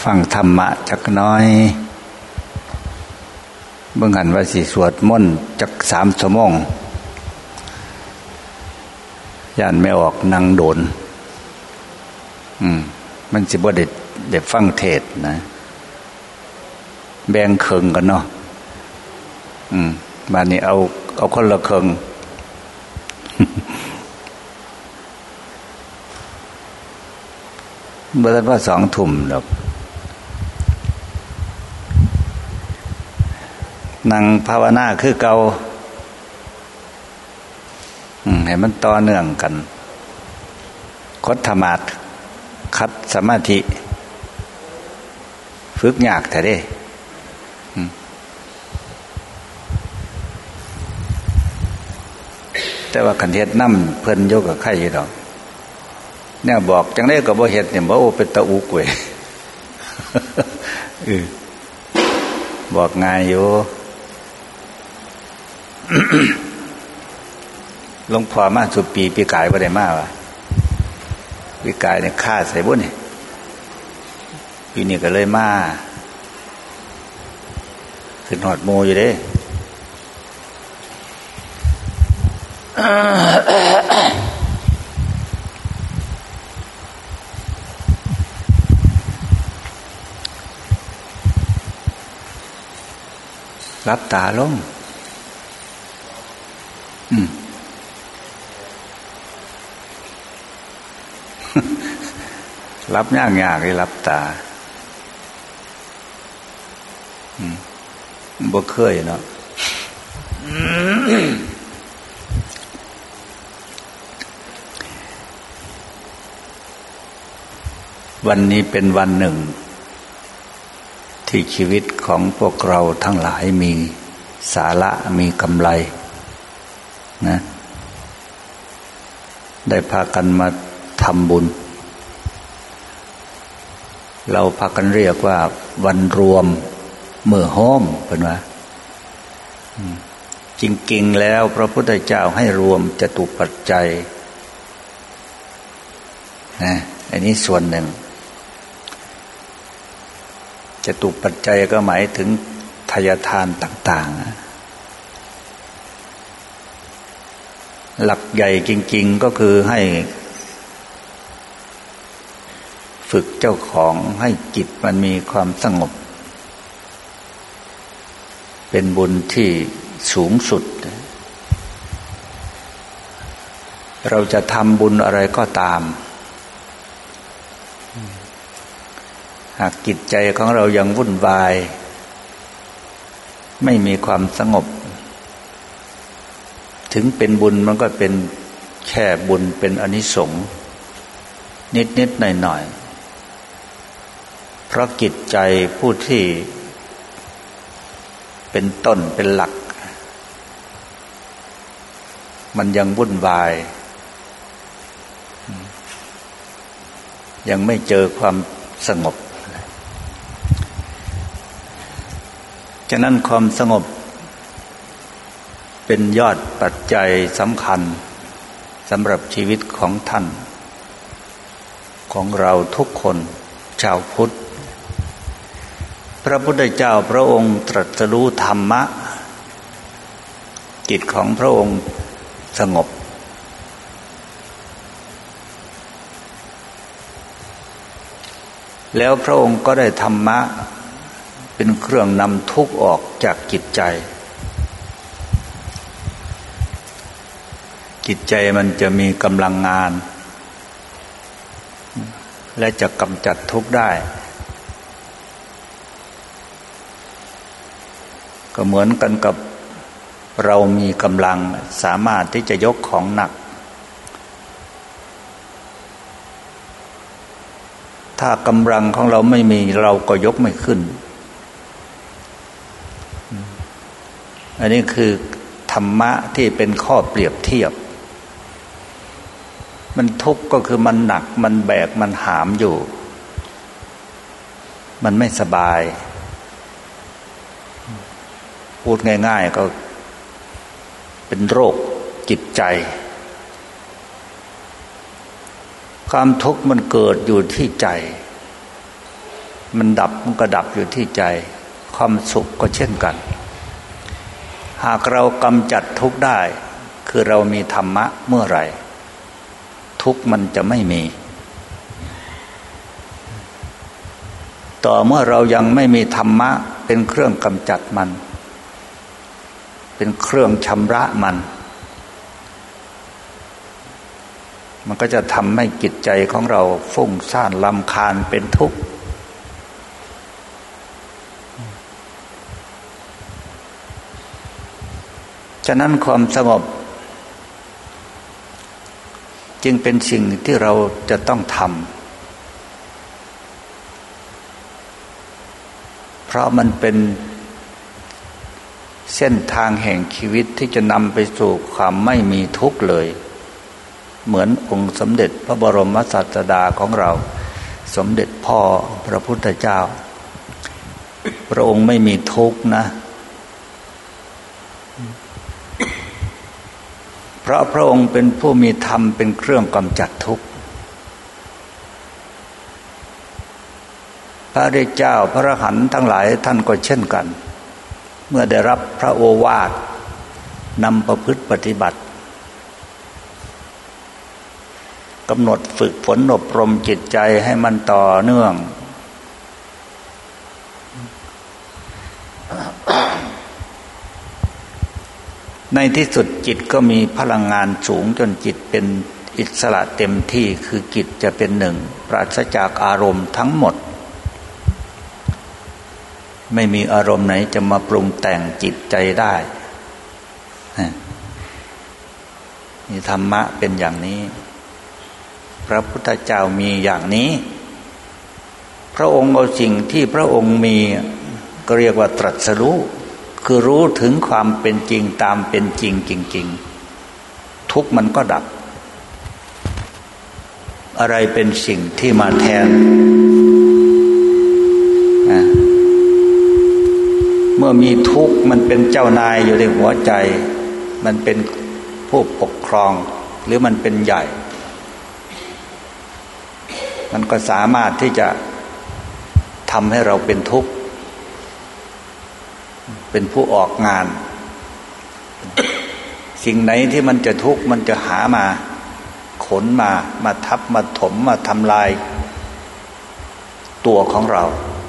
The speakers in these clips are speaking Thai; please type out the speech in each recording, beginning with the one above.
ฟังธรรมะจักน้อยเบิ่งหันว่าสิสวดมนต์จัก3 ชั่วโมงย่านไม่ออกนั่งโดนมันสิบ่ได้ฟังเทศนะแบ่งครึ่งกันเนาะบัดนี้เอาคนละครึ่งบ่ทันว่า2 ทุ่มดอกนั่งภาวนาคือเก่าให้มันต่อเนื่องกันคดธรรมาทคัดสมาธิฝึกยากแท้เด้แต่ว่าคันเฮ็ดนำเพิ่นอยู่กับใครอยู่ดอกแนวบอกจังได๋ก็บ่เฮ็ดเนี่ยบ่เป็นตะอุกเว้ยบอกง่ายอยู่หลวงพ่อมาสุปีกายบ่ได้มาว่ะปีกายเนี่ยฆ่าใส่บ่นี่ปีนี้ก็เลยมาขึ้นฮอดโมอยู่เด้รับตาลงรับยากเลยรับตาบ่เคยเนาะวันนี้เป็นวันหนึ่งที่ชีวิตของพวกเราทั้งหลายมีสาระมีกำไรนะได้พากันมาทำบุญเราพากันเรียกว่าวันรวมมื้อโฮมเป็นว่าจริงๆแล้วพระพุทธเจ้าให้รวมจตุปัจจัยนะอันนี้ส่วนหนึ่งจตุปัจจัยก็หมายถึงทายทานต่างๆหลักใหญ่จริงๆก็คือให้ฝึกเจ้าของให้จิตมันมีความสงบเป็นบุญที่สูงสุดเราจะทำบุญอะไรก็ตามหากจิตใจของเรายังวุ่นวายไม่มีความสงบถึงเป็นบุญมันก็เป็นแค่บุญเป็นอานิสงส์นิดๆหน่อยๆเพราะจิตใจผู้ที่เป็นต้นเป็นหลักมันยังวุ่นวายยังไม่เจอความสงบฉะนั้นความสงบเป็นยอดปัจจัยสำคัญสำหรับชีวิตของท่านของเราทุกคนชาวพุทธพระพุทธเจ้าพระองค์ตรัสรู้ธรรมะจิตของพระองค์สงบแล้วพระองค์ก็ได้ธรรมะเป็นเครื่องนำทุกข์ออกจากจิตใจจิตใจมันจะมีกำลังงานและจะกำจัดทุกข์ได้ก็เหมือนกันกับเรามีกำลังสามารถที่จะยกของหนักถ้ากำลังของเราไม่มีเราก็ยกไม่ขึ้นอันนี้คือธรรมะที่เป็นข้อเปรียบเทียบมันทุกข์ก็คือมันหนักมันแบกมันหามอยู่มันไม่สบายพูดง่ายๆก็เป็นโรคจิตใจความทุกข์มันเกิดอยู่ที่ใจมันดับมันก็ดับอยู่ที่ใจความสุขก็เช่นกันหากเรากำจัดทุกข์ได้คือเรามีธรรมะเมื่อไหร่ทุกข์มันจะไม่มีต่อเมื่อเรายังไม่มีธรรมะเป็นเครื่องกำจัดมันเป็นเครื่องชำระมันก็จะทำให้จิตใจของเราฟุ้งซ่านรำคาญเป็นทุกข์ฉะนั้นความสงบจึงเป็นสิ่งที่เราจะต้องทำเพราะมันเป็นเส้นทางแห่งชีวิตที่จะนำไปสู่ความไม่มีทุกข์เลยเหมือนองค์สมเด็จพระบรมศาสดาของเราสมเด็จพ่อพระพุทธเจ้าพระองค์ไม่มีทุกข์นะเพราะพระองค์เป็นผู้มีธรรมเป็นเครื่องกำจัดทุกข์พระอริยเจ้าพระอรหันต์ทั้งหลายท่านก็เช่นกันเมื่อได้รับพระโอวาทนำประพฤติปฏิบัติกำหนดฝึกฝนอบรมจิตใจให้มันต่อเนื่องในที่สุดจิตก็มีพลังงานสูงจนจิตเป็นอิสระเต็มที่คือจิตจะเป็นหนึ่งปราศจากอารมณ์ทั้งหมดไม่มีอารมณ์ไหนจะมาปรุงแต่งจิตใจได้นี่ธรรมะเป็นอย่างนี้พระพุทธเจ้ามีอย่างนี้พระองค์เอาสิ่งที่พระองค์มีก็เรียกว่าตรัสรู้คือรู้ถึงความเป็นจริงตามเป็นจริงจริงๆทุกข์มันก็ดับอะไรเป็นสิ่งที่มาแทนเมื่อมีทุกข์มันเป็นเจ้านายอยู่ในหัวใจมันเป็นผู้ปกครองหรือมันเป็นใหญ่มันก็สามารถที่จะทำให้เราเป็นทุกข์เป็นผู้ออกงานสิ่งไหนที่มันจะทุกข์มันจะหามาขนมาทับมาถมมาทำลายตัวของเรา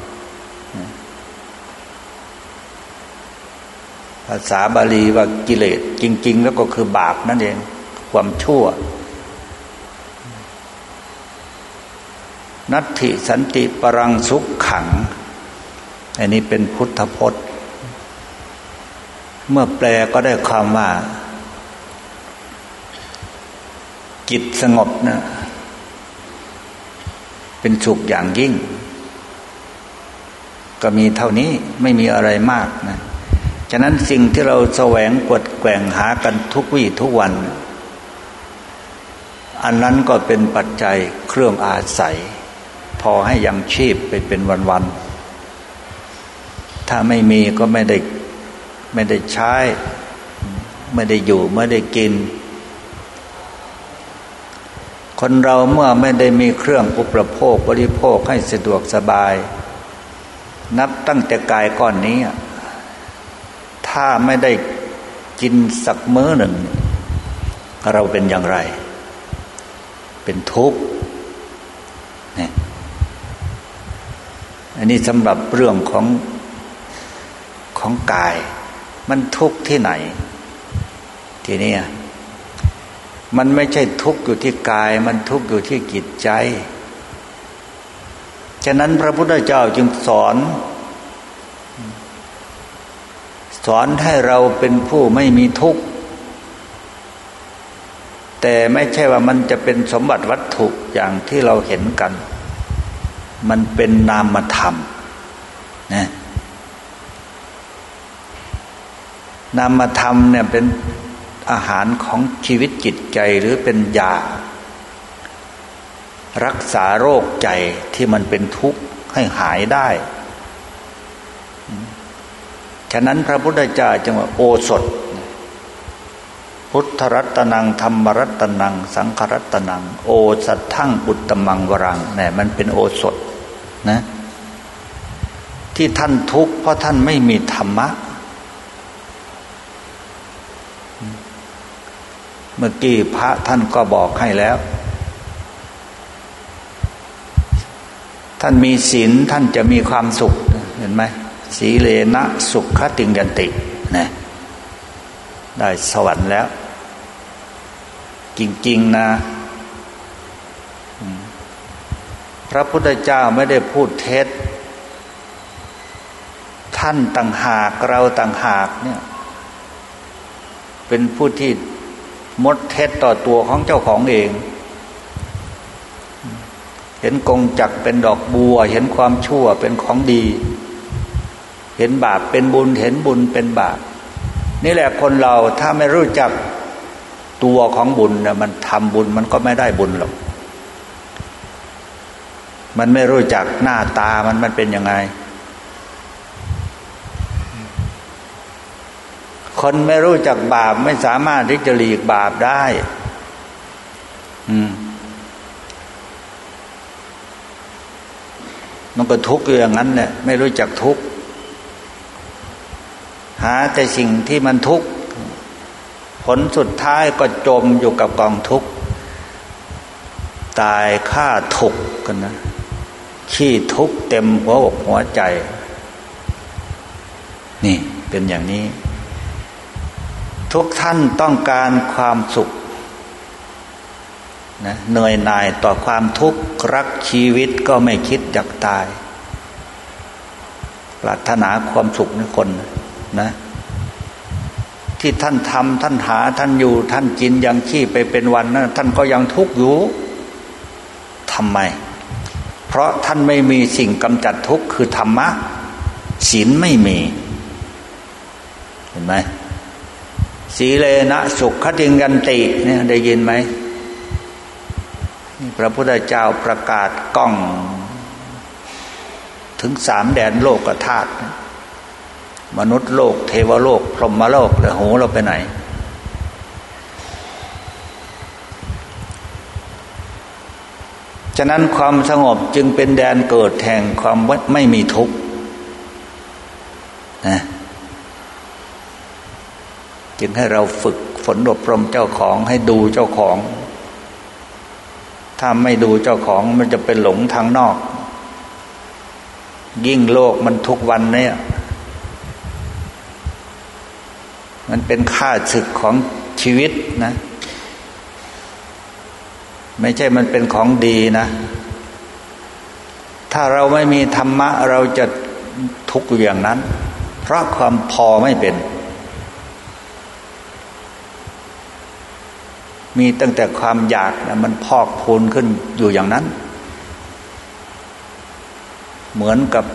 ภาษาบาลีว่ากิเลสจริงๆแล้วก็คือบาปนั่นเองความชั่วนัตถิสันติปรังสุขขังอันนี้เป็นพุทธพจน์เมื่อแปลก็ได้ความว่าจิตสงบนะเป็นสุขอย่างยิ่งก็มีเท่านี้ไม่มีอะไรมากนะฉะนั้นสิ่งที่เราแสวงกวดแกว่งหากันทุกวี่ทุกวันอันนั้นก็เป็นปัจจัยเครื่องอาศัยพอให้ยังชีพไปเป็นวันๆถ้าไม่มีก็ไม่ได้ใช้ไม่ได้อยู่ไม่ได้กินคนเราเมื่อไม่ได้มีเครื่องอุปโภคบริโภคให้สะดวกสบายนับตั้งแต่กายก้อนนี้ถ้าไม่ได้กินสักมื้อหนึ่งเราเป็นอย่างไรเป็นทุกข์เนี่ยอันนี้สำหรับเรื่องของกายมันทุกข์ที่ไหนทีนี้มันไม่ใช่ทุกข์อยู่ที่กายมันทุกข์อยู่ที่จิตใจฉะนั้นพระพุทธเจ้าจึงสอนให้เราเป็นผู้ไม่มีทุกข์แต่ไม่ใช่ว่ามันจะเป็นสมบัติวัตถุอย่างที่เราเห็นกันมันเป็นนามธรรมนะนามธรรมเนี่ยเป็นอาหารของชีวิตจิตใจหรือเป็นยารักษาโรคใจที่มันเป็นทุกข์ให้หายได้ฉะนั้นพระพุทธเจ้าจึงว่าโอสถพุทธรัตนังธรรมรัตนังสังฆรัตนังโอสัทธังอุตตมังวรังเนี่ยมันเป็นโอสถนะที่ท่านทุกข์เพราะท่านไม่มีธรรมะเมื่อกี้พระท่านก็บอกให้แล้วท่านมีศีลท่านจะมีความสุขเห็นไหมสีเลนะสุขติงยันตินะได้สวรรค์แล้วจริงๆนะพระพุทธเจ้าไม่ได้พูดเท็จท่านต่างหากเราต่างหากเนี่ยเป็นผู้ที่มดเท็จต่อตัวของเจ้าของเองเห็นกงจักรเป็นดอกบัวเห็นความชั่วเป็นของดีเห็นบาปเป็นบุญเห็นบุญเป็นบาปนี่แหละคนเราถ้าไม่รู้จักตัวของบุญเนี่ยมันทำบุญมันก็ไม่ได้บุญหรอกมันไม่รู้จักหน้าตามันเป็นยังไงคนไม่รู้จักบาปไม่สามารถที่จะหลีกบาปได้มันก็ทุกข์อยู่อย่างนั้นเนี่ยไม่รู้จักทุกข์หาแต่สิ่งที่มันทุกข์ผลสุดท้ายก็จมอยู่กับกองทุกข์ตายฆ่าทุกข์กันนะขี้ทุกข์เต็มหัวอกหัวใจนี่เป็นอย่างนี้ทุกท่านต้องการความสุขนะเหนื่อยหน่ายต่อความทุกข์รักชีวิตก็ไม่คิดอยากตายปรารถนาความสุขในคนนะที่ท่านทำท่านหาท่านอยู่ท่านกินยังชีพไปเป็นวันนั้นท่านก็ยังทุกข์อยู่ทำไมเพราะท่านไม่มีสิ่งกำจัดทุกข์คือธรรมะศีลไม่มีเห็นไหมสีเลนะสุขติงยันติเนี่ยได้ยินไหมพระพุทธเจ้าประกาศก้องถึง3 แดนโลกธาตุมนุษย์โลกเทวโลกพรหมโลกแล้วหูเราไปไหนฉะนั้นความสงบจึงเป็นแดนเกิดแห่งความไม่มีทุกข์นะจึงให้เราฝึกฝนอบรมเจ้าของให้ดูเจ้าของถ้าไม่ดูเจ้าของมันจะเป็นหลงทางนอกยิ่งโลกมันทุกวันเนี่ยมันเป็นข้าศึกของชีวิตนะไม่ใช่มันเป็นของดีนะถ้าเราไม่มีธรรมะเราจะทุกข์อย่างนั้นเพราะความพอไม่เป็นมีตั้งแต่ความอยากนะมันพอกพูนขึ้นอยู่อย่างนั้นเหมือนกับ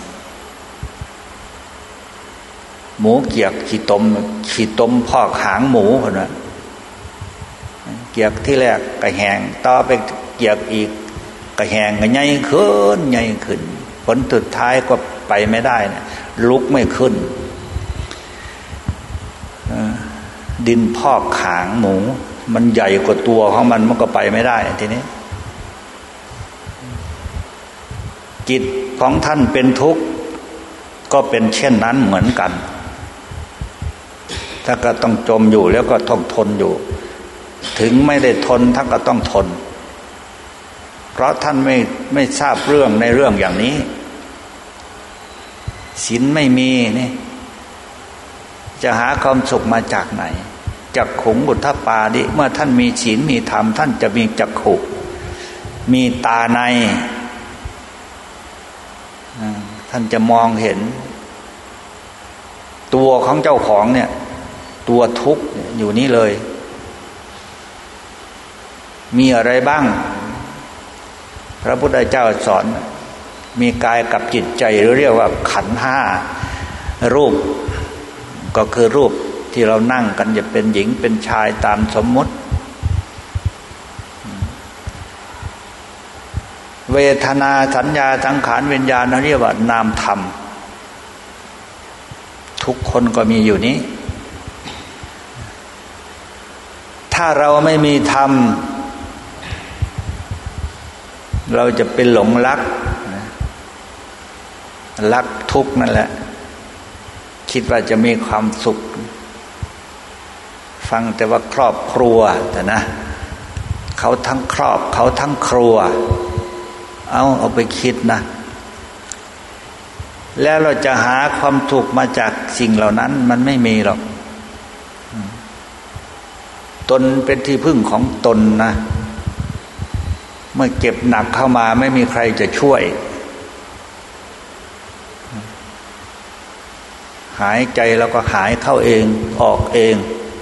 หมูเกียกขี้ตมพอกหางหมูคนน่ะเกียกที่แรกก็แห้งต่อไปเกียกอีกก็แห้งก็ใหญ่ขึ้นผลสุดท้ายก็ไปไม่ได้นะลุกไม่ขึ้นดินพอกหางหมูมันใหญ่กว่าตัวของมันก็ไปไม่ได้ทีนี้จิตของท่านเป็นทุกข์ก็เป็นเช่นนั้นเหมือนกันถ้าก็ต้องจมอยู่แล้วก็ต้องทนอยู่ถึงไม่ได้ทนท่านก็ต้องทนเพราะท่านไม่ทราบเรื่องในเรื่องอย่างนี้ศีลไม่มีนี่จะหาความสุขมาจากไหนจักขุงบุทธปาดิเมื่อท่านมีศีลมีธรรมท่านจะมีจักขุมีตาในท่านจะมองเห็นตัวของเจ้าของเนี่ยตัวทุกข์อยู่นี่เลยมีอะไรบ้างพระพุทธเจ้าสอนมีกายกับจิตใจหรือเรียกว่าขันธ์5รูปก็คือรูปที่เรานั่งกันจะเป็นหญิงเป็นชายตามสมมติเวทนาสัญญาสังขารวิญญาณเราเรียกว่านามธรรมทุกคนก็มีอยู่นี้ถ้าเราไม่มีธรรมเราจะเป็นหลงรักรักทุกข์นั่นแหละคิดว่าจะมีความสุขฟังแต่ว่าครอบครัวแต่นะเขาทั้งครอบเขาทั้งครัวเอาไปคิดนะแล้วเราจะหาความสุขมาจากสิ่งเหล่านั้นมันไม่มีหรอกตนเป็นที่พึ่งของตนนะเมื่อเก็บหนักเข้ามาไม่มีใครจะช่วยหายใจแล้วก็หายเข้าเองออกเอง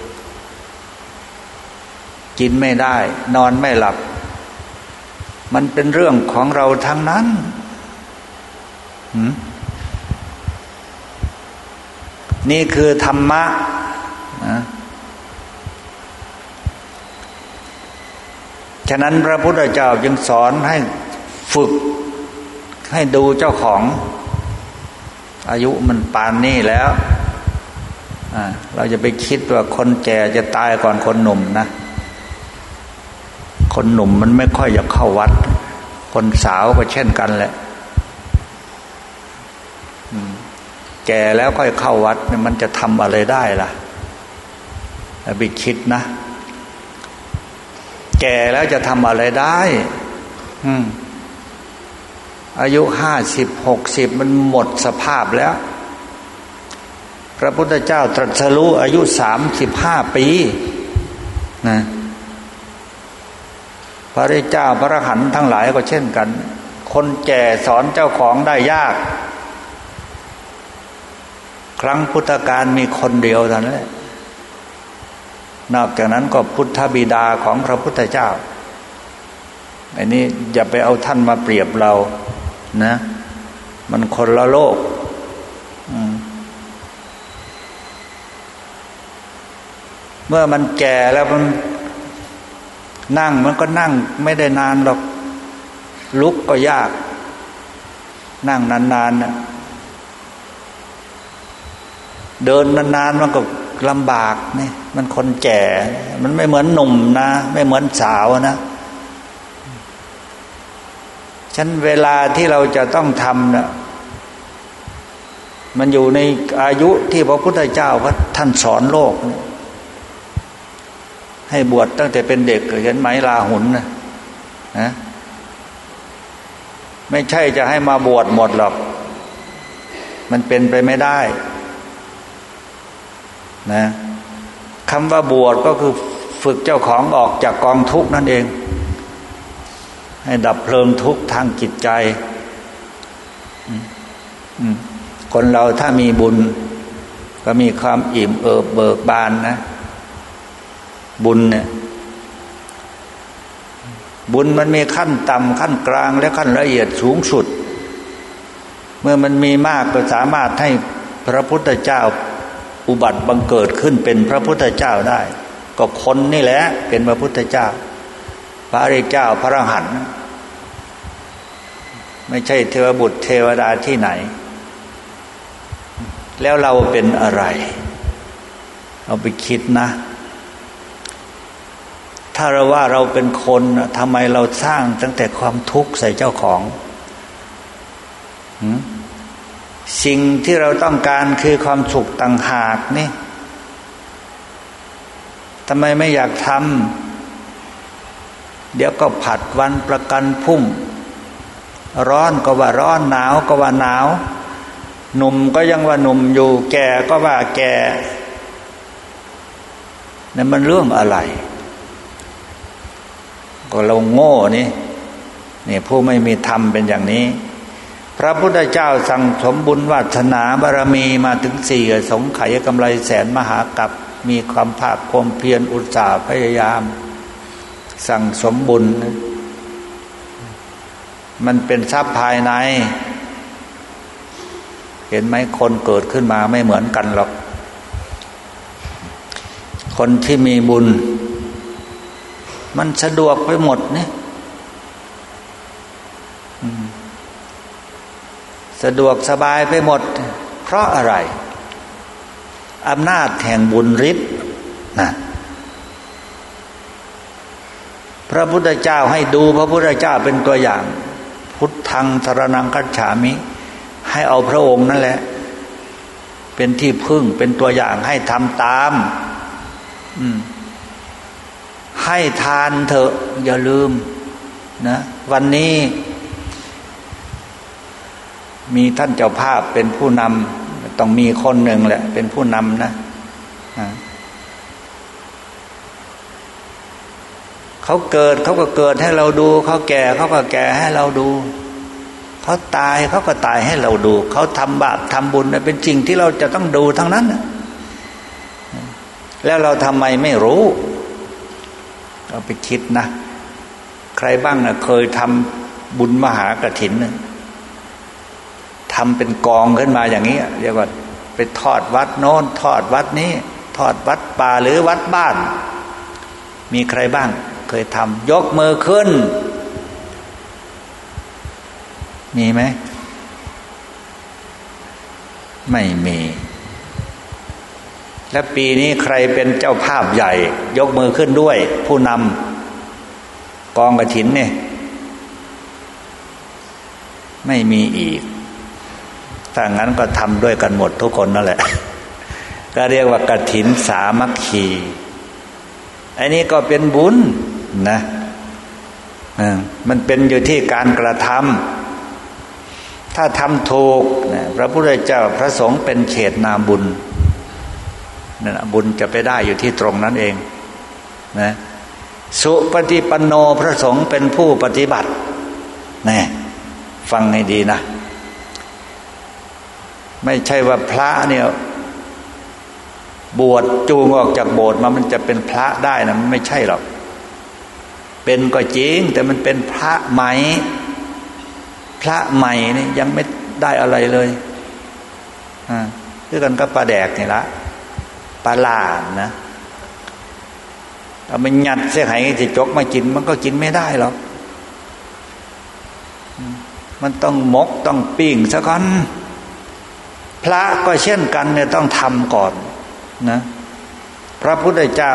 กินไม่ได้นอนไม่หลับมันเป็นเรื่องของเราทั้งนั้นนี่คือธรรมะนะฉะนั้นพระพุทธเจ้าจึงสอนให้ฝึกให้ดูเจ้าของอายุมันปานนี้แล้วเราจะไปคิดว่าคนแก่จะตายก่อนคนหนุ่มนะคนหนุ่มมันไม่ค่อยอยากเข้าวัดคนสาวก็เช่นกันแหละแก่แล้วค่อยเข้าวัดเนี่ยมันจะทำอะไรได้ล่ะไปคิดนะแก่แล้วจะทำอะไรได้อายุ50-60มันหมดสภาพแล้วพระพุทธเจ้าตรัสรู้อายุ35 ปีนะพระเจ้าพระอรหันต์ทั้งหลายก็เช่นกันคนแก่สอนเจ้าของได้ยากครั้งพุทธกาลมีคนเดียวเท่านั้นแหละนอกจากนั้นก็พุทธบิดาของพระพุทธเจ้าอันนี้อย่าไปเอาท่านมาเปรียบเรานะมันคนละโลกเมื่อมันแก่แล้วมันนั่งมันก็นั่งไม่ได้นานหรอกลุกก็ยากนั่งนานๆน่ะเดินนานๆมันก็ลำบากนี่มันคนแก่มันไม่เหมือนหนุ่มนะไม่เหมือนสาวนะฉะนั้นเวลาที่เราจะต้องทำนะมันอยู่ในอายุที่พระพุทธเจ้าท่านสอนโลกให้บวชตั้งแต่เป็นเด็กเห็นไหมลาหุนนะไม่ใช่จะให้มาบวชหมดหรอกมันเป็นไปไม่ได้นะคำว่าบวชก็คือฝึกเจ้าของออกจากกองทุกข์นั่นเองให้ดับเพลิงทุกข์ทางจิตใจคนเราถ้ามีบุญก็มีความอิ่มเอิบเบิกบานนะบุญเนี่ยบุญมันมีขั้นต่ำขั้นกลางและขั้นละเอียดสูงสุดเมื่อมันมีมากก็สามารถให้พระพุทธเจ้าอุบัติบังเกิดขึ้นเป็นพระพุทธเจ้าได้ก็คนนี่แหละเป็นพระพุทธเจ้าพระอริยเจ้าพระอรหันต์ไม่ใช่เทวบุตรเทวดาที่ไหนแล้วเราเป็นอะไรเอาไปคิดนะถ้าเราว่าเราเป็นคนทำไมเราสร้างตั้งแต่ความทุกข์ใส่เจ้าของสิ่งที่เราต้องการคือความสุขต่างหากนี่ทำไมไม่อยากทำเดี๋ยวก็ผัดวันประกันพรุ่งร้อนก็ว่าร้อนหนาวก็ว่าหนาวหนุ่มก็ยังว่าหนุ่มอยู่แก่ก็ว่าแก่นั่นมันเรื่องอะไรก็เราโง่นี่ผู้ไม่มีธรรมเป็นอย่างนี้พระพุทธเจ้าสั่งสมบุญวาสนาบารมีมาถึง4สงไขยกำไรแสนมหากัปมีความภาคความเพียรอุตสาห์พยายามสั่งสมบุญมันเป็นทรัพย์ภายในเห็นไหมคนเกิดขึ้นมาไม่เหมือนกันหรอกคนที่มีบุญมันสะดวกไปหมดนี่สะดวกสบายไปหมดเพราะอะไรอำนาจแห่งบุญฤทธิ์นะพระพุทธเจ้าให้ดูพระพุทธเจ้าเป็นตัวอย่างพุทธังสรณังคัจฉามิให้เอาพระองค์นั่นแหละเป็นที่พึ่งเป็นตัวอย่างให้ทำตามให้ทานเถอะอย่าลืมนะวันนี้มีท่านเจ้าภาพเป็นผู้นำต้องมีคนหนึ่งแหละเป็นผู้นำนะเขาเกิดเขาก็เกิดให้เราดูเขาแก่เขาก็แก่ให้เราดูเขาตายเขาก็ตายให้เราดูเขาทำบาปทำบุญเป็นสิ่งที่เราจะต้องดูทั้งนั้นแล้วเราทำไมไม่รู้เราไปคิดนะใครบ้างนะเคยทำบุญมหากฐินทำเป็นกองขึ้นมาอย่างนี้เรียกว่าไปทอดวัดโน้นทอดวัดนี้ทอดวัดป่าหรือวัดบ้านมีใครบ้างเคยทำยกมือขึ้นมีไหมไม่มีและปีนี้ใครเป็นเจ้าภาพใหญ่ยกมือขึ้นด้วยผู้นำกองกฐินเนี่ยไม่มีอีกถ้างั้นก็ทำด้วยกันหมดทุกคนนั่นแหละก็เรียกว่ากฐินสามัคคีอันนี้ก็เป็นบุญนะมันเป็นอยู่ที่การกระทำถ้าทำถูกพระพุทธเจ้าพระสงฆ์เป็นเฉดนาบุญนั่นบุญจะไปได้อยู่ที่ตรงนั้นเองนะสุปฏิปันโนพระสงฆ์เป็นผู้ปฏิบัตินี่ฟังให้ดีนะไม่ใช่ว่าพระเนี่ยบวชจูงออกจากโบสถ์มามันจะเป็นพระได้นะมันไม่ใช่หรอกเป็นก็จริงแต่มันเป็นพระใหม่พระใหม่นี่ยังไม่ได้อะไรเลยคือกันก็ปลาแดกนี่ละปลาหลานนะเอามันยัดเสียหายจะจกมากินมันก็กินไม่ได้หรอกมันต้องมกต้องปิ้งซะก่อนพระก็เช่นกันเนี่ยต้องทำก่อนนะพระพุทธเจ้า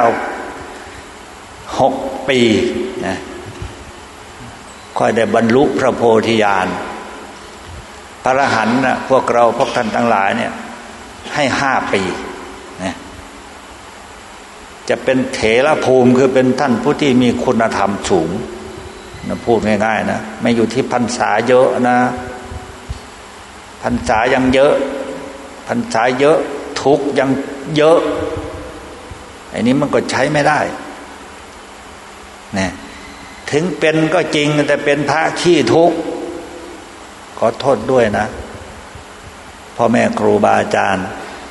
6 ปีนะค่อยได้บรรลุพระโพธิญาณพระอรหันต์นะพวกเราพวกท่านทั้งหลายเนี่ยให้5 ปีนะจะเป็นเถรภูมิคือเป็นท่านผู้ที่มีคุณธรรมสูงนะพูดง่ายๆนะไม่อยู่ที่พรรษาเยอะนะพรรษายังเยอะพรรษาเยอะทุกข์ยังเยอะไอ้นี้มันก็ใช้ไม่ได้เนี่ยถึงเป็นก็จริงแต่เป็นพระขี้ทุกข์ขอโทษด้วยนะพ่อแม่ครูบาอาจารย์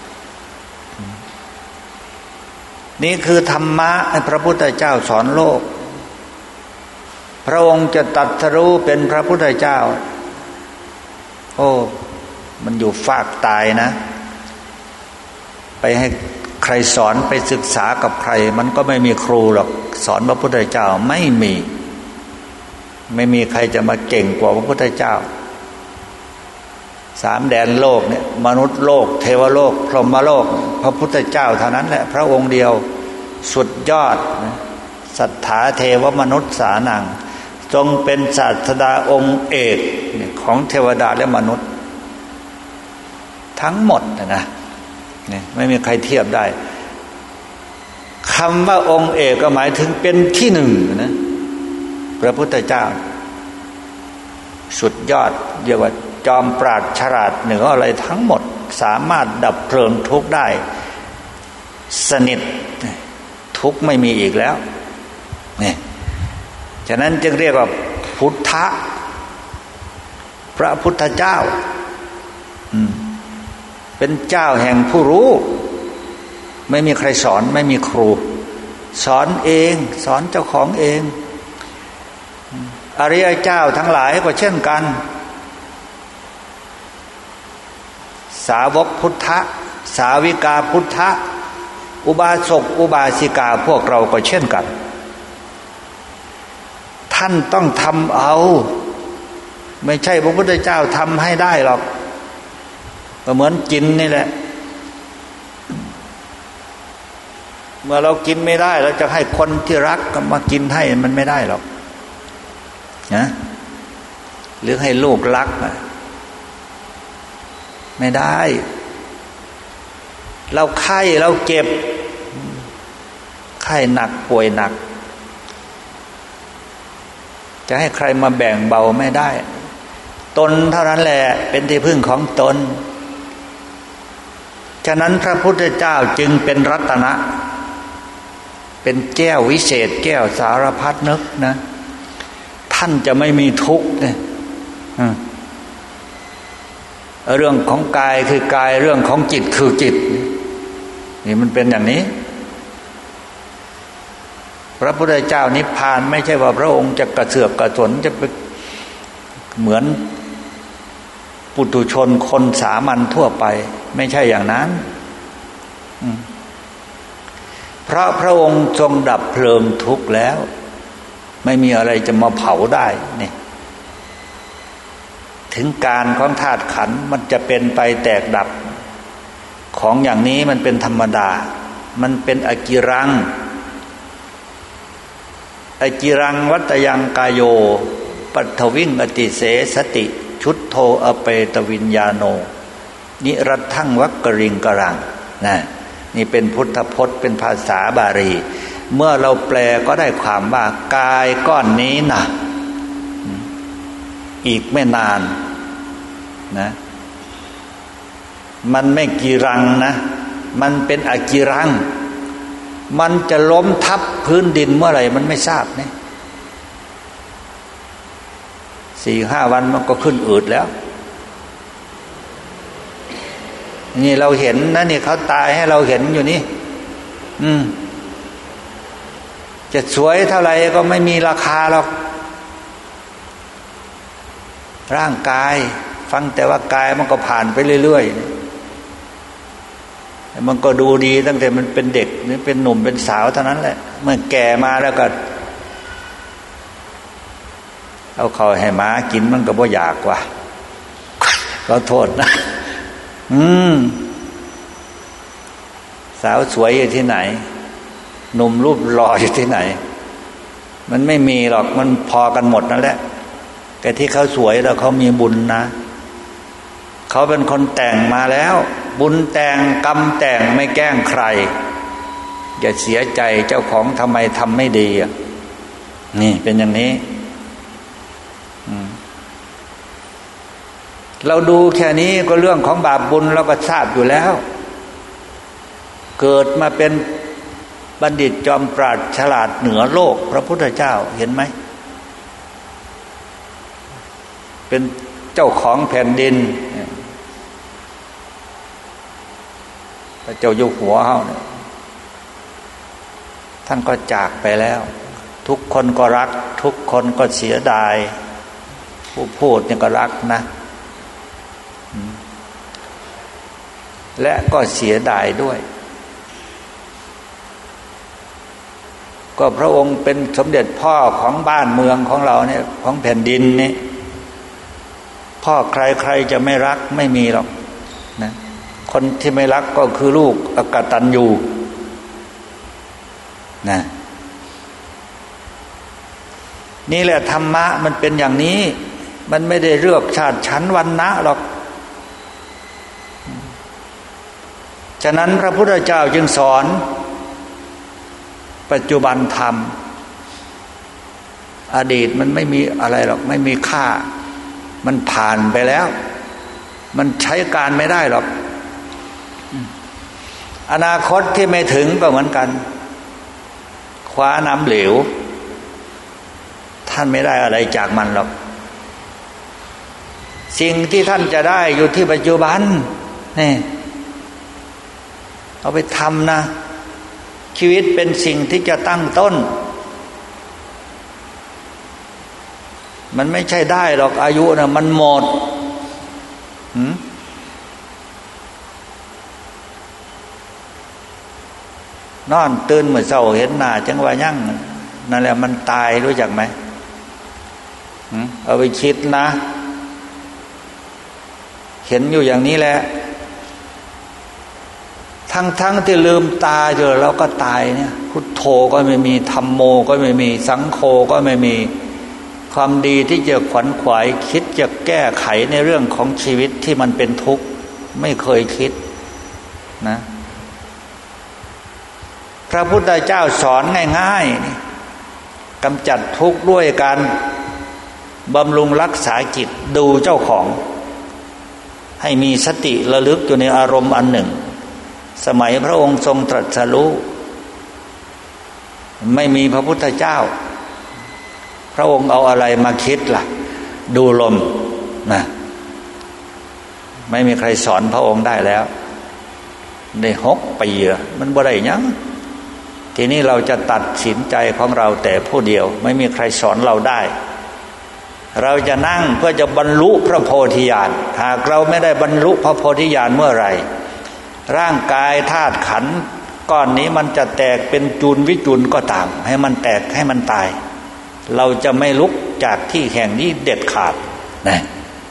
นี่คือธรรมะพระพุทธเจ้าสอนโลกพระองค์จะตรัสรู้เป็นพระพุทธเจ้าโอ้มันอยู่ฝากตายนะไปให้ใครสอนไปศึกษากับใครมันก็ไม่มีครูหรอกสอนพระพุทธเจ้าไม่มีใครจะมาเก่งกว่าพระพุทธเจ้า3 แดนโลกเนี่ยมนุษย์โลกเทวโลกพรหมโลกพระพุทธเจ้าเท่านั้นแหละพระองค์เดียวสุดยอดสัทธาเทวมนุษย์สานังทรงเป็นศาสดาองค์เอกของเทวดาและมนุษย์ทั้งหมดนะเนี่ยไม่มีใครเทียบได้คำว่าองค์เอกก็หมายถึงเป็นที่1นะพระพุทธเจ้าสุดยอดเรียกว่าจอมปราดฉลาดเหนืออะไรทั้งหมดสามารถดับเพลิงทุกข์ได้สนิททุกข์ไม่มีอีกแล้วนี่ฉะนั้นจึงเรียกว่าพุทธะพระพุทธเจ้าเป็นเจ้าแห่งผู้รู้ไม่มีใครสอนไม่มีครูสอนเองสอนเจ้าของเองอริยเจ้าทั้งหลายก็เช่นกันสาวกพุทธะสาวิกาพุทธะอุบาสกอุบาสิกาพวกเราก็เช่นกันท่านต้องทำเอาไม่ใช่พระพุทธเจ้าทำให้ได้หรอกก็เหมือนกินนี่แหละเมื่อเรากินไม่ได้เราจะให้คนที่รักก็มากินให้มันไม่ได้หรอกนะหรือให้ลูกรักไม่ได้เราไข้เราเจ็บไข้หนักป่วยหนักจะให้ใครมาแบ่งเบาไม่ได้ตนเท่านั้นแหละเป็นที่พึ่งของตนฉะนั้นพระพุทธเจ้าจึงเป็นรัตนะเป็นแก้ววิเศษแก้วสารพัดนึกนะท่านจะไม่มีทุกข์เนี่ยเรื่องของกายคือกายเรื่องของจิตคือจิตนี่มันเป็นอย่างนี้พระพุทธเจ้านิพพานไม่ใช่ว่าพระองค์จะกระเสือกกระสนจะไปเหมือนปุถุชนคนสามัญทั่วไปไม่ใช่อย่างนั้นเพราะพระองค์ทรงดับเพลิงทุกข์แล้วไม่มีอะไรจะมาเผาได้นี่ถึงการของธาตุขันธ์มันจะเป็นไปแตกดับของอย่างนี้มันเป็นธรรมดามันเป็นอกิรังอกิรังวัตยังกายโยปัทวิงอติเสสติชุดโทอเปตวิญญาโนนิรัตถังวักกริงกรังนะนี่เป็นพุทธพจน์เป็นภาษาบาลีเมื่อเราแปลก็ได้ความว่ากายก้อนนี้นะอีกไม่นานนะมันไม่กีรังนะมันเป็นอกีรังมันจะล้มทับพื้นดินเมื่อไหร่มันไม่ทราบเนี่ย4-5 วันมันก็ขึ้นอืดแล้วนี่เราเห็นนะนี่เขาตายให้เราเห็นอยู่นี่จะสวยเท่าไหร่ก็ไม่มีราคาหรอกร่างกายฟังแต่ว่ากายมันก็ผ่านไปเรื่อยๆมันก็ดูดีตั้งแต่มันเป็นเด็กหรือเป็นหนุ่มเป็นสาวเท่านั้นแหละเมื่อแก่มาแล้วก็เอาเข้าให้หมากินมันก็บ่อยากว่ะขอโทษนะสาวสวยอยู่ที่ไหนหนุ่มรูปหล่ออยู่ที่ไหนมันไม่มีหรอกมันพอกันหมดนั่นแหละแต่ที่เขาสวยแล้วเขามีบุญนะเขาเป็นคนแต่งมาแล้วบุญแต่งกรรมแต่งไม่แกล้งใครอย่าเสียใจเจ้าของทำไมทำไม่ดีอ่ะนี่เป็นอย่างนี้เราดูแค่นี้ก็เรื่องของบาปบุญเราก็ทราบอยู่แล้วเกิดมาเป็นบัณฑิตจอมปราชญ์ฉลาดเหนือโลกพระพุทธเจ้าเห็นไหมเป็นเจ้าของแผ่นดินพระเจ้าอยู่หัวเขาเนี่ยท่านก็จากไปแล้วทุกคนก็รักทุกคนก็เสียดายผู้พูดเนี่ยก็รักนะและก็เสียดายด้วยก็พระองค์เป็นสมเด็จพ่อของบ้านเมืองของเราเนี่ยของแผ่นดินนี่พ่อใครๆจะไม่รักไม่มีหรอกนะคนที่ไม่รักก็คือลูกอกตัญญูนะนี่แหละธรรมะมันเป็นอย่างนี้มันไม่ได้เลือกชาติชั้นวรรณะหรอกฉะนั้นพระพุทธเจ้าจึงสอนปัจจุบันธรรมอดีตมันไม่มีอะไรหรอกไม่มีค่ามันผ่านไปแล้วมันใช้การไม่ได้หรอกอนาคตที่ไม่ถึงก็เหมือนกันคว้าน้ำเหลวท่านไม่ได้อะไรจากมันหรอกสิ่งที่ท่านจะได้อยู่ที่ปัจจุบันนี่เอาไปทำนะชีวิตเป็นสิ่งที่จะตั้งต้นมันไม่ใช่ได้หรอกอายุนะมันหมดนอนตื่นเมื่อเช้าเห็นหน้าจังว่ายั่งนั่นแหละมันตายรู้จักไหมเอาไปคิดนะเห็นอยู่อย่างนี้แหละทั้งที่ลืมตาอยู่แล้วก็ตายเนี่ยพุทโธก็ไม่มีธัมโมก็ไม่มีสังโฆก็ไม่มีความดีที่จะขวนขวายคิดจะแก้ไขในเรื่องของชีวิตที่มันเป็นทุกข์ไม่เคยคิดนะพระพุทธเจ้าสอนง่ายๆกำจัดทุกข์ด้วยการบำรุงรักษาจิตดูเจ้าของให้มีสติระลึกอยู่ในอารมณ์อันหนึ่งสมัยพระองค์ทรงตรัสรู้ไม่มีพระพุทธเจ้าพระองค์เอาอะไรมาคิดล่ะดูลมนะไม่มีใครสอนพระองค์ได้แล้วได้6 ปีมันบ่ได้ยังทีนี้เราจะตัดสินใจของเราแต่ผู้เดียวไม่มีใครสอนเราได้เราจะนั่งเพื่อจะบรรลุพระโพธิญาณหากเราไม่ได้บรรลุพระโพธิญาณเมื่อไหร่ร่างกายธาตุขันธ์ก้อนนี้มันจะแตกเป็นจุลวิจุลก็ตามให้มันแตกให้มันตายเราจะไม่ลุกจากที่แห่งนี้เด็ดขาดนะ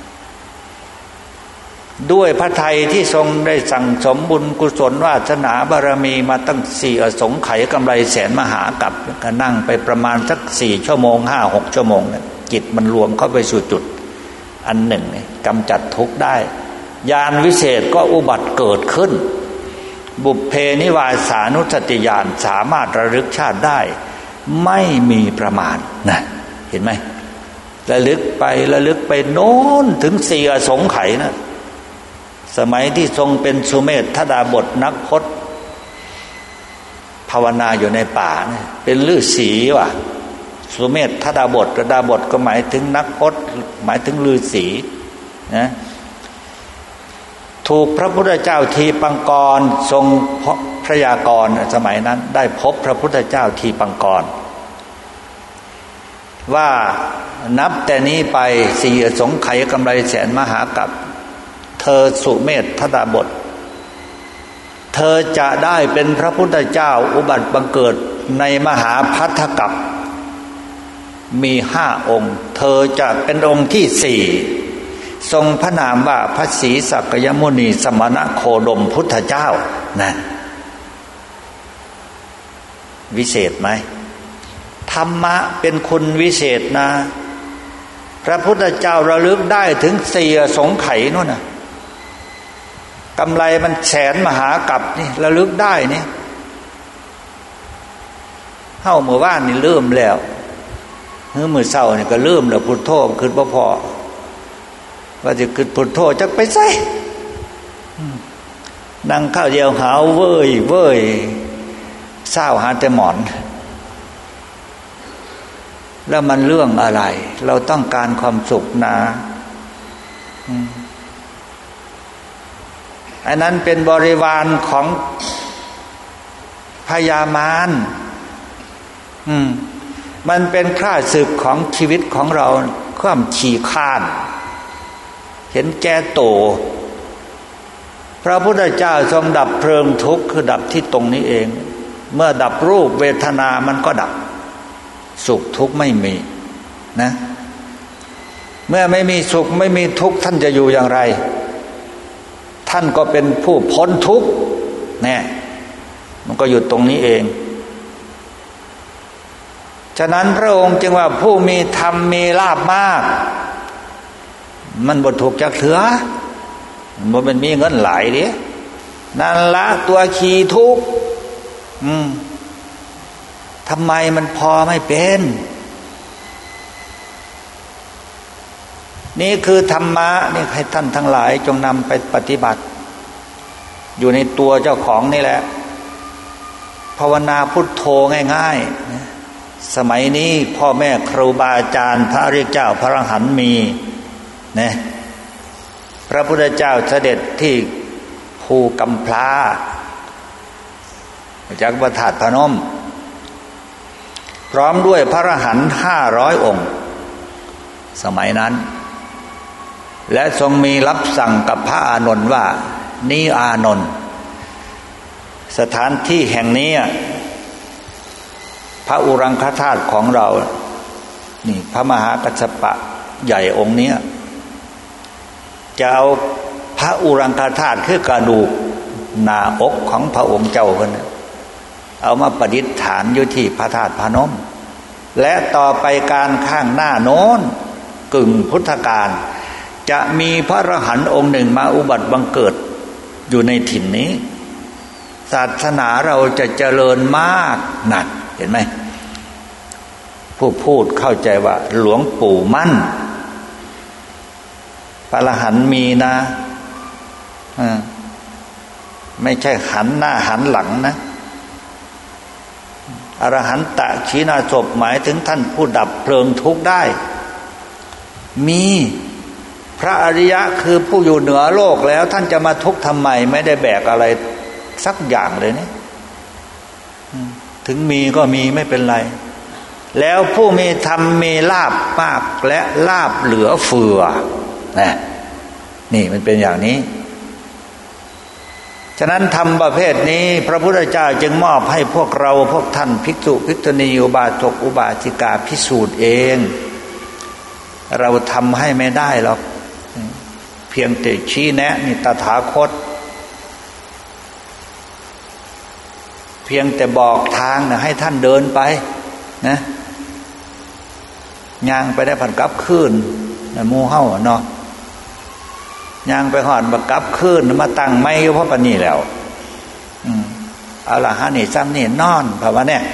ด้วยพระทัยที่ทรงได้สั่งสมบุญกุศลวาสนาบารมีมาตั้ง4 อสงไขยกำไรแสนมหากัปก็นั่งไปประมาณสัก4 ชั่วโมง 5-6 ชั่วโมงเนี่ยจิตมันรวมเข้าไปสู่จุดอันหนึ่งกำจัดทุกข์ได้ญาณวิเศษก็อุบัติเกิดขึ้นบุพเพนิวาสานุสติญาณสามารถระลึกชาติได้ไม่มีประมาณนะเห็นไหมระลึกไปโน้นถึง4 อสงไขยนะสมัยที่ทรงเป็นสุเมธทดาบทนักพจน์ภาวนาอยู่ในป่าเนี่ยเป็นฤาษีว่ะสุเมธทดาบทก็หมายถึงนักพจน์หมายถึงฤาษีนะถูกพระพุทธเจ้าทีปังกรทรงพระยากรสมัยนั้นได้พบพระพุทธเจ้าทีปังกรว่านับแต่นี้ไป4 อสงไขยกำไรแสนมหากัปเธอสุเมธทดาบทเธอจะได้เป็นพระพุทธเจ้าอุบัติบังเกิดในมหาภัททกัปมี5 องค์เธอจะเป็นองค์ที่4ทรงพระนามว่าพระศรีสักยมุนีสมณโคดมพุทธเจ้านะวิเศษไหมธรรมะเป็นคุณวิเศษนะพระพุทธเจ้าระลึกได้ถึง4 อสงไขยนู่นน่ะกำไรมันแสนมหากัปนี่ระลึกได้นี่เฮ้าเมื่อวานนี่ลืมแล้วมื้อเช้านี่ก็ลืมแล้วพุทโธขึ้นบ่พอว่าจะขึ้นพุทโธจักไปไสนั่งข้าวเดียวหาวเว้ยเศร้าหาแต่หมอนแล้วมันเรื่องอะไรเราต้องการความสุขนะอันนั้นเป็นบริวารของพญามารมันเป็นข้าศึกของชีวิตของเราความขี้ข้านเห็นแก่โตพระพุทธเจ้าทรงดับเพลิงทุกข์คือดับที่ตรงนี้เองเมื่อดับรูปเวทนามันก็ดับสุขทุกข์ไม่มีนะเมื่อไม่มีสุขไม่มีทุกข์ท่านจะอยู่อย่างไรท่านก็เป็นผู้พ้นทุกข์เนี่ยมันก็อยู่ตรงนี้เองฉะนั้นพระองค์จึงว่าผู้มีธรรมมีลาภมากมันบ่ถูกจักเถือมันเป็นมีเงินหลายดินั่นละตัวขี่ทุกข์ทำไมมันพอไม่เป็นนี่คือธรรมะนี่ให้ท่านทั้งหลายจงนำไปปฏิบัติอยู่ในตัวเจ้าของนี่แหละภาวนาพุทโธง่ายๆสมัยนี้พ่อแม่ครูบาอาจารย์พระอริยเจ้าพระอรหันต์มีนะพระพุทธเจ้าเสด็จที่ภูกำพร้าจากพระธาตุพนมพร้อมด้วยพระอรหันต์500 องค์สมัยนั้นและทรงมีรับสั่งกับพระอานนท์ว่านี่อานนท์สถานที่แห่งนี้พระอุรังคธาตุของเรานี่พระมหากัสสปะใหญ่องค์นี้จะเอาพระอุรังคธาตุคือกระดูกหน้าอกของพระองค์เจ้าคนเอามาประดิษฐานอยู่ที่พระธาตุพนมและต่อไปการข้างหน้าโน้นกึ่งพุทธกาลจะมีพระอรหันต์องค์หนึ่งมาอุบัติบังเกิดอยู่ในถิ่นนี้ศาสนาเราจะเจริญมากหนักเห็นไหมผู้พูดเข้าใจว่าหลวงปู่มั่นพระอรหันต์มีนะไม่ใช่หันหน้าหันหลังนะอรหันตะขีณาสพหมายถึงท่านผู้ดับเพลิงทุกข์ได้มีพระอริยะคือผู้อยู่เหนือโลกแล้วท่านจะมาทุกข์ทำไมไม่ได้แบกอะไรสักอย่างเลยนี่ถึงมีก็มีไม่เป็นไรแล้วผู้มีธรรมมีลาภมากและลาภเหลือเฟือนี่มันเป็นอย่างนี้ฉะนั้นธรรมประเภทนี้พระพุทธเจ้าจึงมอบให้พวกเราพวกท่านภิกษุภิกษุณีอุบาสกอุบาสิกาพิสูจน์เองเราทำให้ไม่ได้หรอกเพียงแต่ชี้แนะนี่ตถาคตเพียงแต่บอกทางนะให้ท่านเดินไปนะย่างไปได้ผันกลับคืนนะหมู่เฮาเนาะย่างไปหอดบักกลับคืนมาตั้งไม่อยู่เพราะปานนี้แล้วเอาล่ะฮะนี่ซ้ำนี่นอนเพราะว่าเนี่ย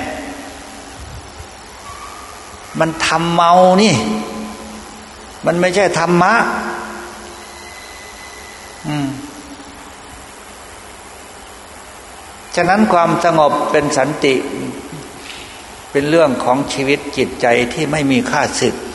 มันทำเมานี่มันไม่ใช่ธรรมะฉะนั้นความสงบเป็นสันติเป็นเรื่องของชีวิตจิตใจที่ไม่มีค่าศึก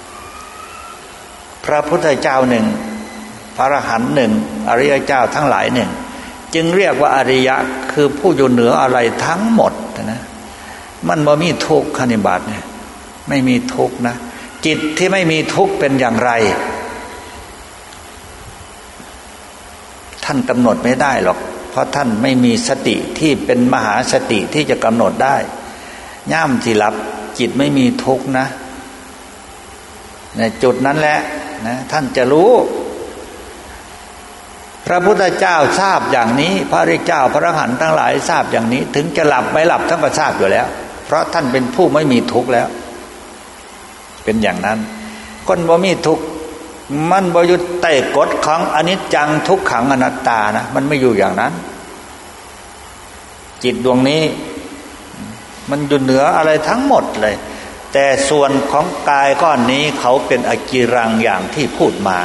พระพุทธเจ้าหนึ่งพระอรหันต์หนึ่งอริยเจ้าทั้งหลายหนึ่งจึงเรียกว่าอริยะคือผู้อยู่เหนืออะไรทั้งหมดนะมันบ่มีทุกข์ขณิบาตเนี่ยไม่มีทุกข์นะจิตที่ไม่มีทุกข์เป็นอย่างไรท่านกำหนดไม่ได้หรอกเพราะท่านไม่มีสติที่เป็นมหาสติที่จะกำหนดได้ย่ำที่หลับจิตไม่มีทุกข์นะในจุดนั้นแหละนะท่านจะรู้พระพุทธเจ้าทราบอย่างนี้พระอริยเจ้าพระอรหันต์ทั้งหลายทราบอย่างนี้ถึงจะหลับไม่หลับท่านก็ทราบอยู่แล้วเพราะท่านเป็นผู้ไม่มีทุกข์แล้วเป็นอย่างนั้นคนบ่มีทุกข์มันบ่อยู่ใต้กฎของอนิจจังทุกขังอนัตตานะมันไม่อยู่อย่างนั้นจิตดวงนี้มันอยู่เหนืออะไรทั้งหมดเลยแต่ส่วนของกายก้อนนี้เขาเป็นอกิรังอย่างที่พูดมา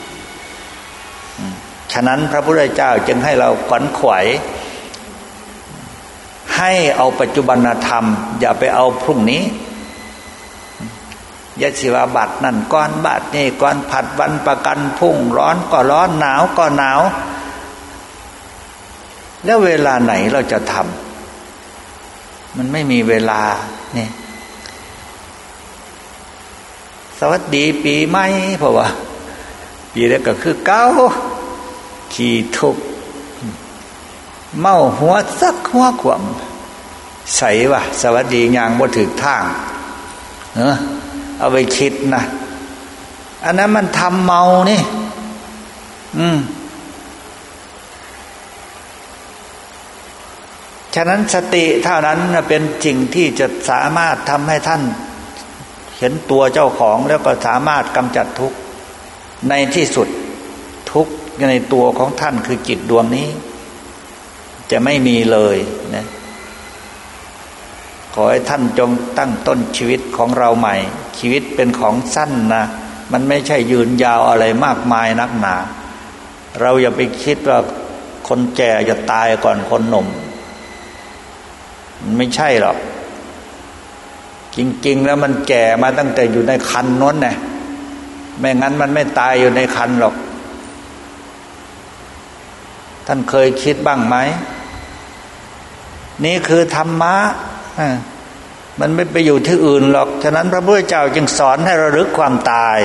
ฉะนั้นพระพุทธเจ้าจึงให้เราขวัญขวายให้เอาปัจจุบันธรรมอย่าไปเอาพรุ่งนี้ยะสิวาบัตนั่นก้อนบาทนี่ก้อนผัดวันประกันพุ่งร้อนก็ร้อนหนาวก็หนาวแล้วเวลาไหนเราจะทำมันไม่มีเวลาเนี่ยสวัสดีปีใหม่เพราะว่าปีแรกก็คือเก้าขี้ทุกเมาหัวซักหัวขวมใส่ว่ะสวัสดีอย่างบ่ถึกทางเอาไปคิดนะอันนั้นมันทำเมานี่ฉะนั้นสติเท่านั้นเป็นสิ่งที่จะสามารถทำให้ท่านเห็นตัวเจ้าของแล้วก็สามารถกำจัดทุกข์ในที่สุดทุกข์ในตัวของท่านคือจิตดวงนี้จะไม่มีเลยนะขอให้ท่านจงตั้งต้นชีวิตของเราใหม่ชีวิตเป็นของสั้นนะมันไม่ใช่ยืนยาวอะไรมากมายนักหนาเราอย่าไปคิดว่าคนแก่จะตายก่อนคนหนุ่มมันไม่ใช่หรอกจริงๆแล้วมันแก่มาตั้งแต่อยู่ในครรภ์นั้นไงไม่งั้นมันไม่ตายอยู่ในครรภ์หรอกท่านเคยคิดบ้างไหมนี่คือธรรมะมันไม่ไปอยู่ที่อื่นหรอกฉะนั้นพระพุทธเจ้าจึงสอนให้ระลึกความตาย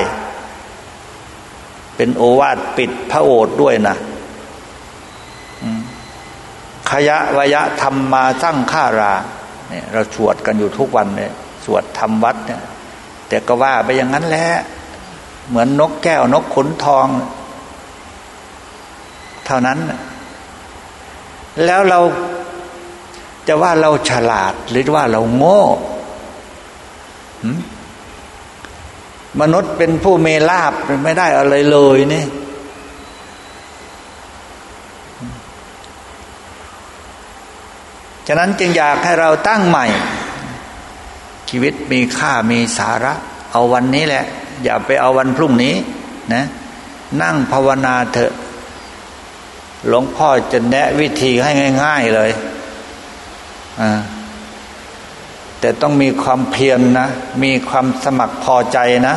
เป็นโอวาทปิดพระโอษฐ์ด้วยนะขยะวยะธรรมมาสังขาราเนี่ยเราสวดกันอยู่ทุกวันเนี่ยสวดธรรมวัดเนี่ยแต่ก็ว่าไปอย่างนั้นแหละเหมือนนกแก้วนกขุนทองเท่านั้นแล้วเราจะว่าเราฉลาดหรือว่าเราโง่มนุษย์เป็นผู้มีลาภไม่ได้อะไรเลยนี่ฉะนั้นจึงอยากให้เราตั้งใหม่ชีวิตมีค่ามีสาระเอาวันนี้แหละอย่าไปเอาวันพรุ่งนี้นะนั่งภาวนาเถอะหลวงพ่อจะแนะวิธีให้ง่ายๆเลยแต่ต้องมีความเพียรนะมีความสมัครพอใจนะ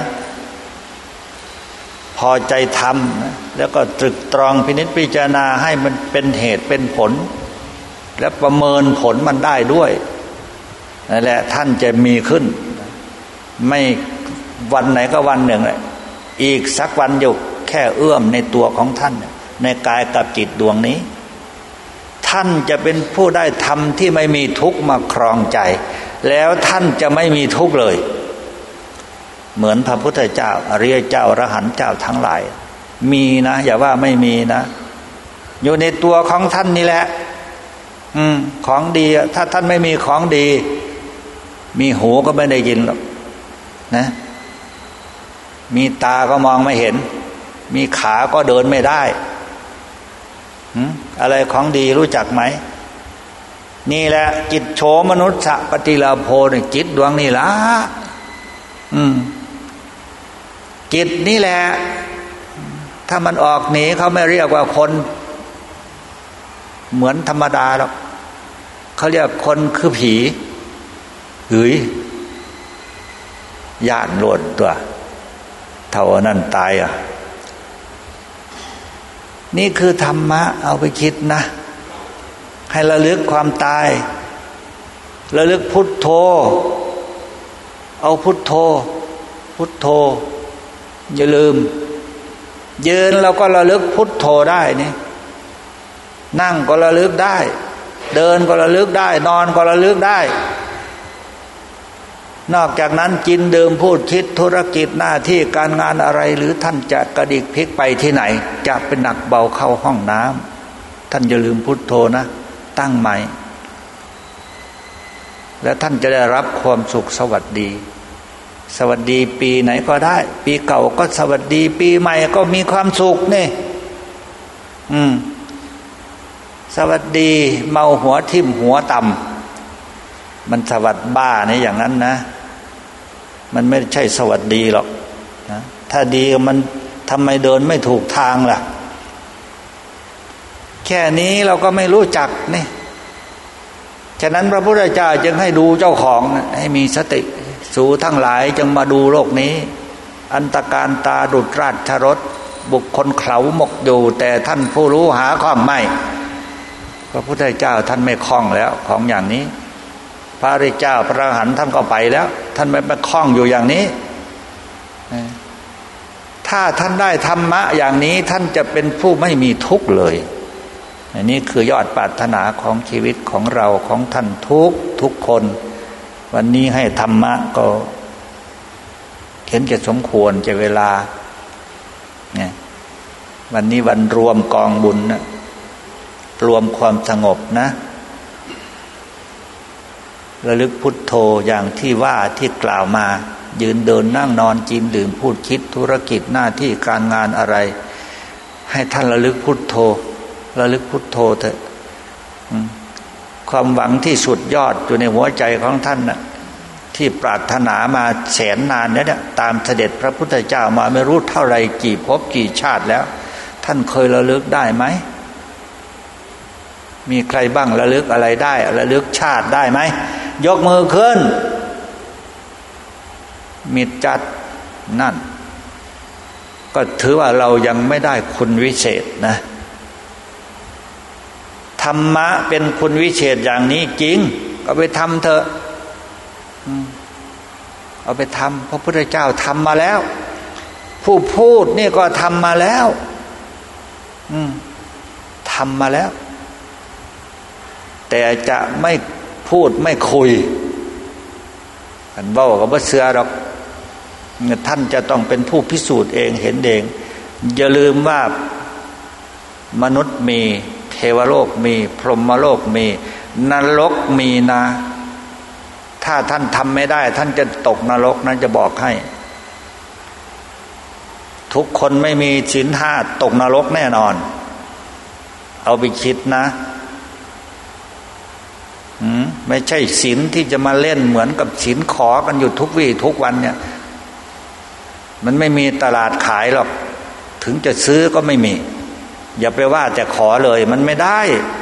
พอใจทำนะแล้วก็ตรึกตรองพินิจพิจารณาให้มันเป็นเหตุเป็นผลและประเมินผลมันได้ด้วยนั่นแหละท่านจะมีขึ้นไม่วันไหนก็วันหนึ่งเลยอีกสักวันอยู่แค่เอื้อมในตัวของท่านในกายกับจิตดวงนี้ท่านจะเป็นผู้ได้ธรรมที่ไม่มีทุกข์มาครองใจแล้วท่านจะไม่มีทุกข์เลยเหมือนพระพุทธเจ้าอริยเจ้าอรหันต์เจ้าทั้งหลายมีนะอย่าว่าไม่มีนะอยู่ในตัวของท่านนี่แหละของดีถ้าท่านไม่มีของดีมีหูก็ไม่ได้ยินหรอกนะมีตาก็มองไม่เห็นมีขาก็เดินไม่ได้อะไรของดีรู้จักไหมนี่แหละจิตโฉมนุสสะปฏิลาโภเนี่ยจิตดวงนี่ละจิตนี่แหละถ้ามันออกหนีเขาไม่เรียกว่าคนเหมือนธรรมดาหรอกเขาเรียกคนคือผีย่านโลดตัวเท่านั้นตายนี่คือธรรมะเอาไปคิดนะให้ระลึกความตายระลึกพุทโธเอาพุทโธพุทโธอย่าลืมยืนเราก็ระลึกพุทโธได้นี่นั่งก็ระลึกได้เดินก็ระลึกได้นอนก็ระลึกได้นอกจากนั้นกินดื่มพูดคิดธุรกิจหน้าที่การงานอะไรหรือท่านจะกระดิกพลิกไปที่ไหนจะเป็นหนักเบาเข้าห้องน้ำท่านอย่าลืมพุทโธนะตั้งใหม่แล้วท่านจะได้รับความสุขสวัสดีสวัสดีปีไหนก็ได้ปีเก่าก็สวัสดีปีใหม่ก็มีความสุขนี่สวัสดีเมาหัวทิ่มหัวต่ำมันสวัสดบ้าเนี่ยอย่างนั้นนะมันไม่ใช่สวัสดีหรอกนะถ้าดีมันทำไมเดินไม่ถูกทางล่ะแค่นี้เราก็ไม่รู้จักนี่ฉะนั้นพระพุทธเจ้าจึงให้ดูเจ้าของให้มีสติสู่ทั้งหลายจึงมาดูโลกนี้อันตการตาดุจราชรสบุคคลเขาหมกอยู่แต่ท่านผู้รู้หาข้องไม่พระพุทธเจ้าท่านไม่คล้องแล้วของอย่างนี้พระอริยเจ้าพระอรหันต์ท่านก็ไปแล้วท่านไม่มาคล้องอยู่อย่างนี้ถ้าท่านได้ธรรมะอย่างนี้ท่านจะเป็นผู้ไม่มีทุกข์เลยอันนี้คือยอดปรารถนาของชีวิตของเราของท่านทุกคนวันนี้ให้ธรรมะก็เห็นจะสมควรจะเวลาเนี่ยวันนี้วันรวมกองบุญนะรวมความสงบนะระลึกพุทโธอย่างที่ว่าที่กล่าวมายืนเดินนั่งนอนกินดื่มพูดคิดธุรกิจหน้าที่การงานอะไรให้ท่านระลึกพุทโธระลึกพุทโธเถอะความหวังที่สุดยอดอยู่ในหัวใจของท่านน่ะที่ปรารถนามาแสนนานเนี่ยตามเสด็จพระพุทธเจ้ามาไม่รู้เท่าไรกี่ภพกี่ชาติแล้วท่านเคยระลึกได้ไหมมีใครบ้างระลึกอะไรได้ระลึกชาติได้ไหมยกมือขึ้นมิดจัดนั่นก็ถือว่าเรายังไม่ได้คุณวิเศษนะธรรมะเป็นคุณวิเศษอย่างนี้จริงก็ไปทำเถอะเอาไปทำพระพุทธเจ้าทำมาแล้วผู้พูดนี่ก็ทำมาแล้วทำมาแล้วแต่จะไม่พูดไม่คุยกันเบ้ากับว่าเสือหรอกท่านจะต้องเป็นผู้พิสูจน์เองเห็นเองอย่าลืมว่ามนุษย์มีเทวโลกมีพรหมโลกมีนรกมีนะถ้าท่านทำไม่ได้ท่านจะตกนรกนั้นจะบอกให้ทุกคนไม่มีศีลห้าตกนรกแน่นอนเอาไปคิดนะไม่ใช่ศีลที่จะมาเล่นเหมือนกับศีลขอกันอยู่ทุกวี่ทุกวันเนี่ยมันไม่มีตลาดขายหรอกถึงจะซื้อก็ไม่มีอย่าไปว่าแต่ขอเลยมันไม่ได้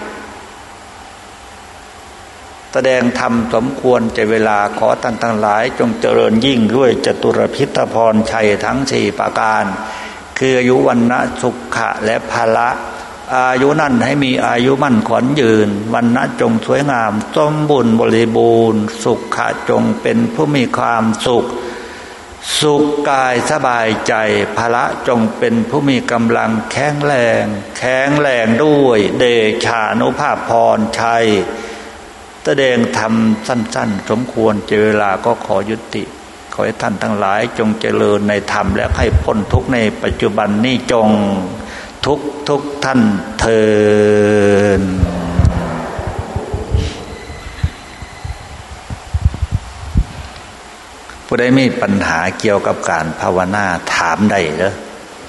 แสดงธรรมสมควรจะเวลาขอท่านทั้งหลายจงเจริญยิ่งด้วยจตุรพิธพรชัยทั้งสี่ประการคืออายุวันนะสุขะและภละอายุนั่นให้มีอายุมั่นขวัญยืนวันนะจงสวยงามสมบูรณ์บริบูรณ์สุขะจงเป็นผู้มีความสุขกายสบายใจภละจงเป็นผู้มีกำลังแข็งแรงด้วยเดชานุภาพพรชัยแสดงธรรมสั้นๆสมควรเจเวลาก็ขอยุติขอให้ท่านทั้งหลายจงเจริญในธรรมและให้พ้นทุกข์ในปัจจุบันนี้จงทุกท่านเทอญผู้ใดมีปัญหาเกี่ยวกับการภาวนาถามได้เด้อ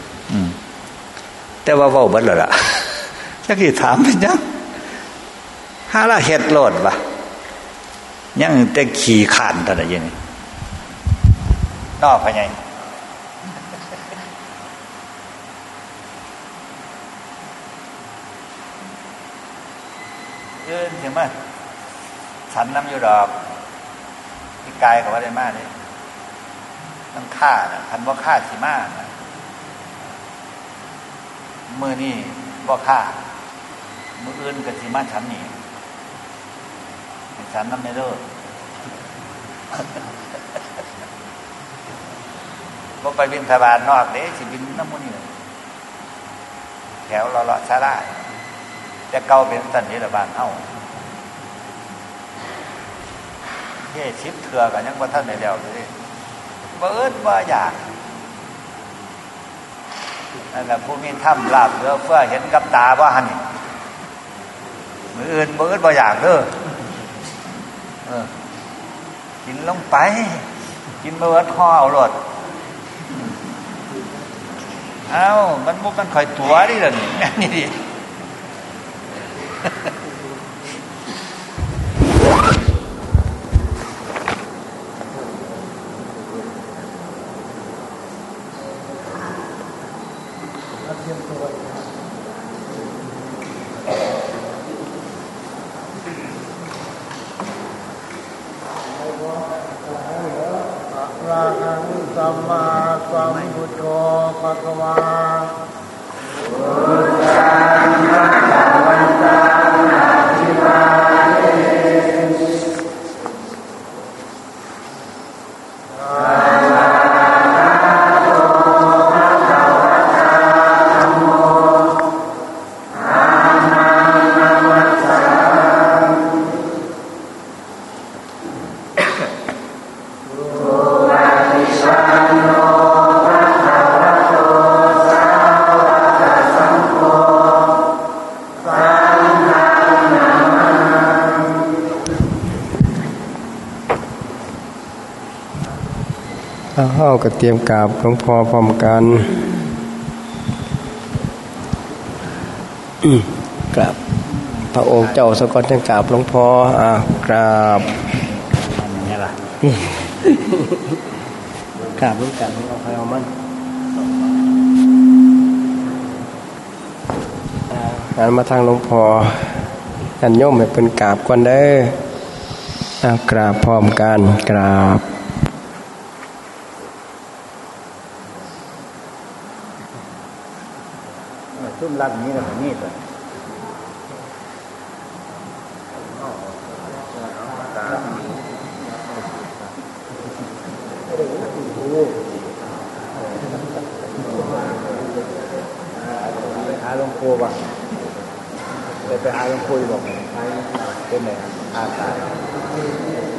แต่ว่าเว้าเบิดแล้วล่ะจักสิถามเป็นจังหาละเฮ็ดโลดวะยังแต่ขี้ข้านเท่านั้นอย่างนี้นอกไปไงยืนถึงมั้ยฉันน้ำอยู่ดอกที่กายก็ว่าได้มากเลยต้องฆ่านะคันว่าฆ่าสิมากนะมือนี่ว่าฆ่ามืออื่นกับสิมาฉันนี่ฉันน้ำไม่เลิกว่าไปบินทบาทนอกเด้สิบินน้ำมูนี่แถวเลาะๆซาร่าแต่เก่าเป็นสันนิษฐานเอ้าเย่ชิดเถื่อกันยังว่าท่านในเดียวเลยเบิดว่าอยากนั่นแหละผู้มีถ้ำลาบเรือเฟื่อเห็นกับตาว่าหันมืออื่นเบิดว่าอยากเด้อกินลงไปกินเบิดห่อเอาหลดเอ้ามันมุกมันคอยตัวดิเลยนี่ดิสัมมาสัมพุทโธภะคะวาก็เตรียมกราบหลวงพ่อพร้อมกันกราบพระองค์เจ้าสกลจังกราบหลวงพ่อกราบนี่ล่ะกราบร่วมกันเอาใครเอามันหันมาทางหลวงพ่อกันโยมให้เป็นกราบก่อนเด้อกราบพร้อมกันกราบซุ่มรัดนี้แล้วก็นี่เลยไปหาหลวงปู่บ้างไปหาหลวงปู่บอกเป็นไงอาตา